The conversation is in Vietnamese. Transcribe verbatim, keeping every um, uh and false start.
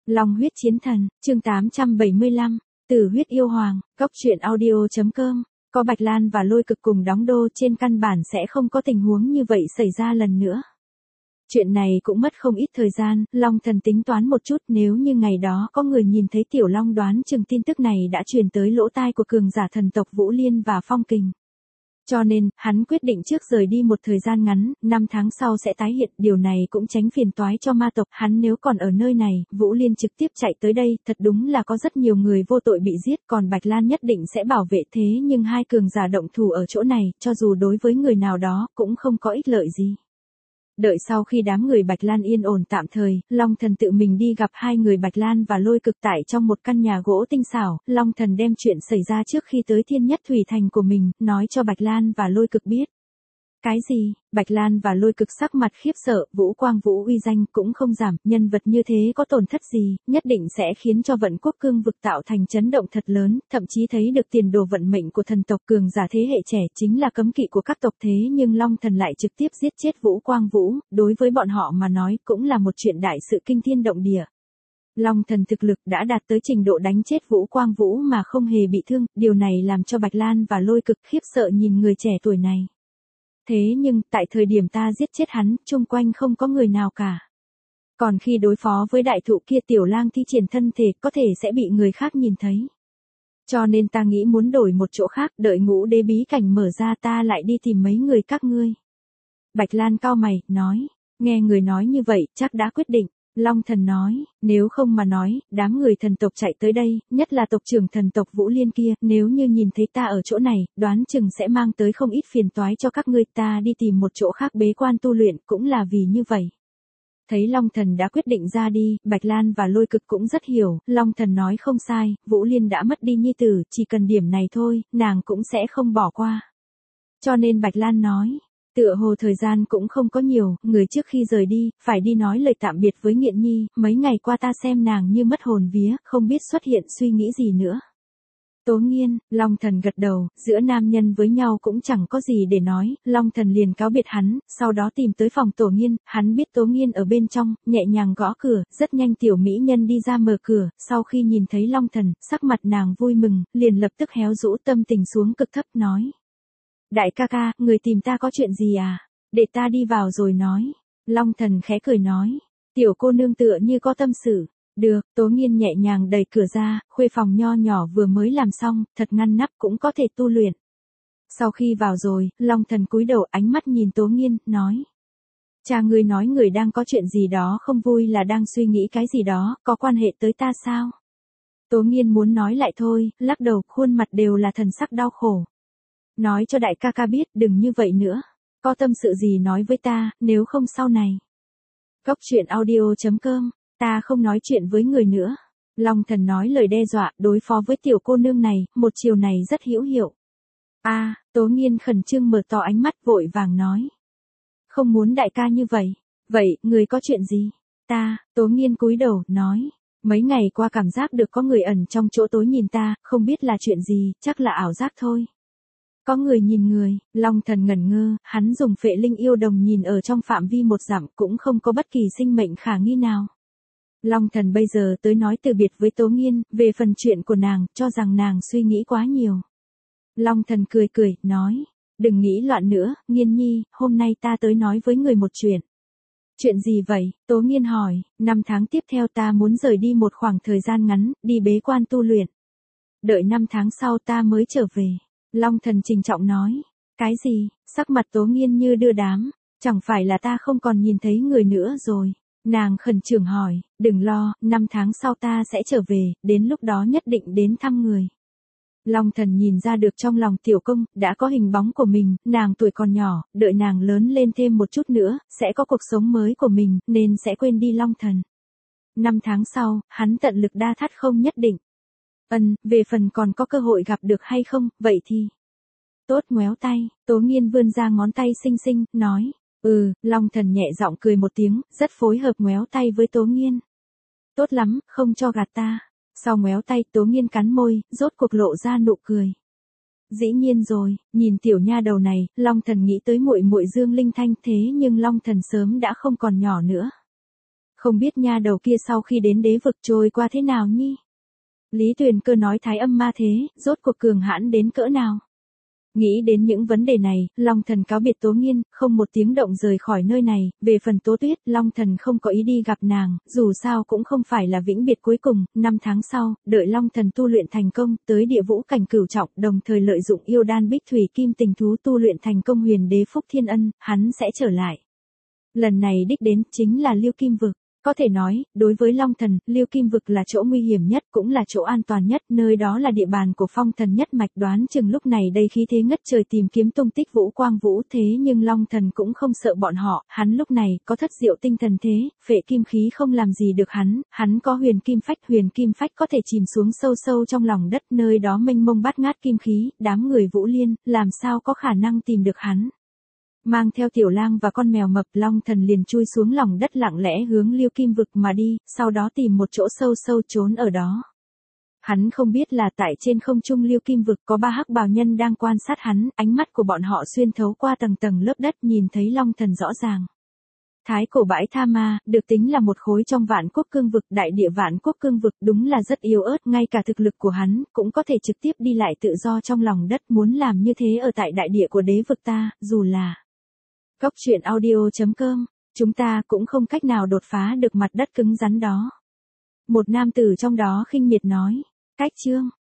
Long huyết chiến thần, chương tám trăm bảy mươi lăm, Tử huyết yêu hoàng, góc truyện audio.com. Có Bạch Lan và Lôi Cực cùng đóng đô, trên căn bản sẽ không có tình huống như vậy xảy ra lần nữa. Chuyện này cũng mất không ít thời gian, Long Thần tính toán một chút, nếu như ngày đó có người nhìn thấy Tiểu Long, đoán chừng tin tức này đã truyền tới lỗ tai của cường giả thần tộc Vũ Liên và Phong Kình. Cho nên, hắn quyết định trước rời đi một thời gian ngắn, năm tháng sau sẽ tái hiện, điều này cũng tránh phiền toái cho ma tộc, hắn nếu còn ở nơi này, Vũ Liên trực tiếp chạy tới đây, thật đúng là có rất nhiều người vô tội bị giết, còn Bạch Lan nhất định sẽ bảo vệ, thế nhưng hai cường giả động thủ ở chỗ này, cho dù đối với người nào đó, cũng không có ích lợi gì. Đợi sau khi đám người Bạch Lan yên ổn tạm thời, Long Thần tự mình đi gặp hai người Bạch Lan và Lôi Cực tại trong một căn nhà gỗ tinh xảo, Long Thần đem chuyện xảy ra trước khi tới Thiên Nhất Thủy Thành của mình, nói cho Bạch Lan và Lôi Cực biết. Cái gì? Bạch Lan và Lôi Cực sắc mặt khiếp sợ, Vũ Quang Vũ uy danh cũng không giảm, nhân vật như thế có tổn thất gì, nhất định sẽ khiến cho vận quốc cương vực tạo thành chấn động thật lớn, thậm chí thấy được tiền đồ vận mệnh của thần tộc, cường giả thế hệ trẻ chính là cấm kỵ của các tộc, thế nhưng Long Thần lại trực tiếp giết chết Vũ Quang Vũ, đối với bọn họ mà nói cũng là một chuyện đại sự kinh thiên động địa. Long Thần thực lực đã đạt tới trình độ đánh chết Vũ Quang Vũ mà không hề bị thương, điều này làm cho Bạch Lan và Lôi Cực khiếp sợ nhìn người trẻ tuổi này. Thế nhưng, tại thời điểm ta giết chết hắn, chung quanh không có người nào cả. Còn khi đối phó với đại thụ kia, Tiểu Lang thi triển thân thể có thể sẽ bị người khác nhìn thấy. Cho nên ta nghĩ muốn đổi một chỗ khác, đợi ngũ đế bí cảnh mở ra ta lại đi tìm mấy người các ngươi. Bạch Lan cau mày, nói, nghe người nói như vậy, chắc đã quyết định. Long Thần nói, nếu không mà nói, đám người thần tộc chạy tới đây, nhất là tộc trưởng thần tộc Vũ Liên kia, nếu như nhìn thấy ta ở chỗ này, đoán chừng sẽ mang tới không ít phiền toái cho các ngươi, ta đi tìm một chỗ khác bế quan tu luyện, cũng là vì như vậy. Thấy Long Thần đã quyết định ra đi, Bạch Lan và Lôi Cực cũng rất hiểu, Long Thần nói không sai, Vũ Liên đã mất đi nhi tử, chỉ cần điểm này thôi, nàng cũng sẽ không bỏ qua. Cho nên Bạch Lan nói, tựa hồ thời gian cũng không có nhiều, người trước khi rời đi, phải đi nói lời tạm biệt với Nghiện Nhi, mấy ngày qua ta xem nàng như mất hồn vía, không biết xuất hiện suy nghĩ gì nữa. Tố Nghiên, Long Thần gật đầu, giữa nam nhân với nhau cũng chẳng có gì để nói, Long Thần liền cáo biệt hắn, sau đó tìm tới phòng Tổ Nghiên, hắn biết Tố Nghiên ở bên trong, nhẹ nhàng gõ cửa, rất nhanh tiểu mỹ nhân đi ra mở cửa, sau khi nhìn thấy Long Thần, sắc mặt nàng vui mừng, liền lập tức héo rũ tâm tình xuống cực thấp, nói. Đại ca ca, người tìm ta có chuyện gì à? Để ta đi vào rồi nói. Long Thần khẽ cười nói. Tiểu cô nương tựa như có tâm sự. Được, Tố Nghiên nhẹ nhàng đẩy cửa ra, khuê phòng nho nhỏ vừa mới làm xong, thật ngăn nắp cũng có thể tu luyện. Sau khi vào rồi, Long Thần cúi đầu ánh mắt nhìn Tố Nghiên, nói. Cha ngươi nói người đang có chuyện gì đó không vui là đang suy nghĩ cái gì đó, có quan hệ tới ta sao? Tố Nghiên muốn nói lại thôi, lắc đầu, khuôn mặt đều là thần sắc đau khổ. Nói cho đại ca ca biết, đừng như vậy nữa. Có tâm sự gì nói với ta, nếu không sau này. Góc truyện audio.com, ta không nói chuyện với người nữa. Long Thần nói lời đe dọa, đối phó với tiểu cô nương này, một chiều này rất hữu hiệu. A, à, Tố Nghiên khẩn trương mở to ánh mắt vội vàng nói. Không muốn đại ca như vậy. Vậy, người có chuyện gì? Ta, Tố Nghiên cúi đầu, nói. Mấy ngày qua cảm giác được có người ẩn trong chỗ tối nhìn ta, không biết là chuyện gì, chắc là ảo giác thôi. Có người nhìn người, Long Thần ngẩn ngơ, hắn dùng phệ linh yêu đồng nhìn ở trong phạm vi một dặm cũng không có bất kỳ sinh mệnh khả nghi nào. Long Thần bây giờ tới nói từ biệt với Tố Nghiên, về phần chuyện của nàng, cho rằng nàng suy nghĩ quá nhiều. Long Thần cười cười, nói, đừng nghĩ loạn nữa, Nghiên Nhi, hôm nay ta tới nói với người một chuyện. Chuyện gì vậy? Tố Nghiên hỏi, năm tháng tiếp theo ta muốn rời đi một khoảng thời gian ngắn, đi bế quan tu luyện. Đợi năm tháng sau ta mới trở về. Long Thần trình trọng nói, cái gì? Sắc mặt Tố Nghiên như đưa đám, chẳng phải là ta không còn nhìn thấy người nữa rồi. Nàng khẩn trương hỏi, đừng lo, năm tháng sau ta sẽ trở về, đến lúc đó nhất định đến thăm người. Long Thần nhìn ra được trong lòng tiểu công, đã có hình bóng của mình, nàng tuổi còn nhỏ, đợi nàng lớn lên thêm một chút nữa, sẽ có cuộc sống mới của mình, nên sẽ quên đi Long Thần. Năm tháng sau, hắn tận lực đa thắt không nhất định. Ân, về phần còn có cơ hội gặp được hay không, vậy thì. Tốt, ngoéo tay, Tố Nghiên vươn ra ngón tay xinh xinh, nói. Ừ, Long Thần nhẹ giọng cười một tiếng, rất phối hợp ngoéo tay với Tố Nghiên. Tốt lắm, không cho gạt ta. Sau ngoéo tay, Tố Nghiên cắn môi, rốt cuộc lộ ra nụ cười. Dĩ nhiên rồi, nhìn tiểu nha đầu này, Long Thần nghĩ tới muội muội Dương Linh Thanh, thế nhưng Long Thần sớm đã không còn nhỏ nữa. Không biết nha đầu kia sau khi đến đế vực trôi qua thế nào nhi? Lý Tuyền Cơ nói thái âm ma thế, rốt cuộc cường hãn đến cỡ nào? Nghĩ đến những vấn đề này, Long Thần cáo biệt Tố Nghiên, không một tiếng động rời khỏi nơi này. Về phần Tố Tuyết, Long Thần không có ý đi gặp nàng, dù sao cũng không phải là vĩnh biệt cuối cùng. Năm tháng sau, đợi Long Thần tu luyện thành công, tới địa vũ cảnh cửu trọng, đồng thời lợi dụng yêu đan bích thủy kim tình thú tu luyện thành công huyền đế phúc thiên ân, hắn sẽ trở lại. Lần này đích đến chính là Liêu Kim Vực. Có thể nói, đối với Long Thần, Liêu Kim Vực là chỗ nguy hiểm nhất, cũng là chỗ an toàn nhất, nơi đó là địa bàn của Phong Thần nhất mạch. Đoán chừng lúc này đây khí thế ngất trời tìm kiếm tung tích Vũ Quang Vũ, thế nhưng Long Thần cũng không sợ bọn họ, hắn lúc này có thất diệu tinh thần thế, phệ kim khí không làm gì được hắn, hắn có huyền kim phách, huyền kim phách có thể chìm xuống sâu sâu trong lòng đất, nơi đó mênh mông bát ngát kim khí, đám người Vũ Liên, làm sao có khả năng tìm được hắn. Mang theo Tiểu Lang và con mèo mập, Long Thần liền chui xuống lòng đất lặng lẽ hướng Liêu Kim Vực mà đi, sau đó tìm một chỗ sâu sâu trốn ở đó. Hắn không biết là tại trên không trung Liêu Kim Vực có ba hắc bào nhân đang quan sát hắn, ánh mắt của bọn họ xuyên thấu qua tầng tầng lớp đất nhìn thấy Long Thần rõ ràng. Thái cổ bãi Tha Ma, được tính là một khối trong Vạn Quốc Cương Vực, đại địa Vạn Quốc Cương Vực đúng là rất yếu ớt, ngay cả thực lực của hắn cũng có thể trực tiếp đi lại tự do trong lòng đất, muốn làm như thế ở tại đại địa của đế vực ta, dù là Cốc truyện audio chấm com, chúng ta cũng không cách nào đột phá được mặt đất cứng rắn đó. Một nam tử trong đó khinh miệt nói, cách chương